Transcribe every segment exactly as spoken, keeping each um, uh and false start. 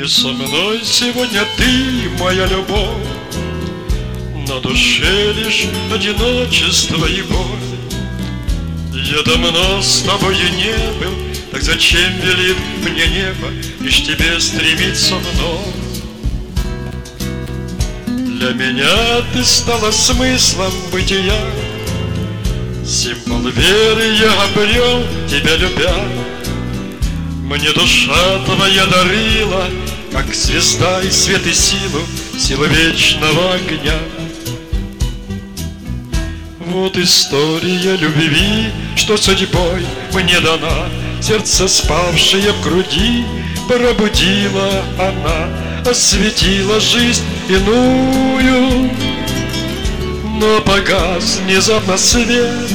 Ты со мной сегодня, ты моя любовь, на душе лишь одиночество и боль. Я давно с тобою не был, так зачем велит мне небо лишь тебе стремиться вновь? Для меня ты стала смыслом бытия, символ веры я обрел, тебя любя. Мне душа твоя дарила, как звезда и свет и силу, силу вечного огня. Вот история любви, что судьбой мне дана, сердце, спавшее в груди, пробудила она, осветила жизнь иную. Но погас внезапно свет,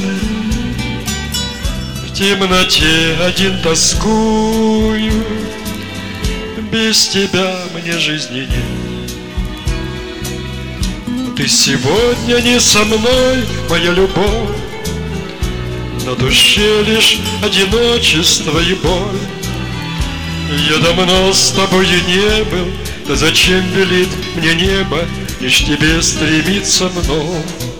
в темноте один тоскую, без тебя мне жизни нет. Ты сегодня не со мной, моя любовь, на душе лишь одиночество и боль. Я давно с тобою не был, да зачем велит мне небо лишь тебе стремиться мной?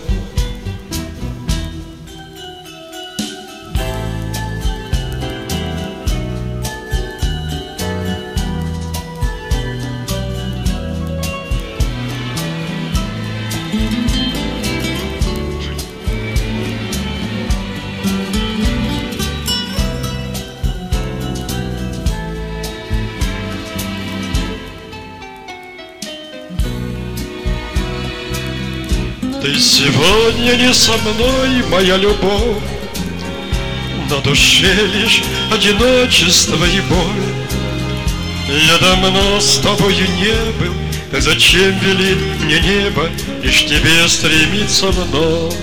Ты сегодня не со мной, моя любовь, на душе лишь одиночество и боль. Я давно с тобою не был, так зачем велит мне небо лишь тебе стремиться вновь?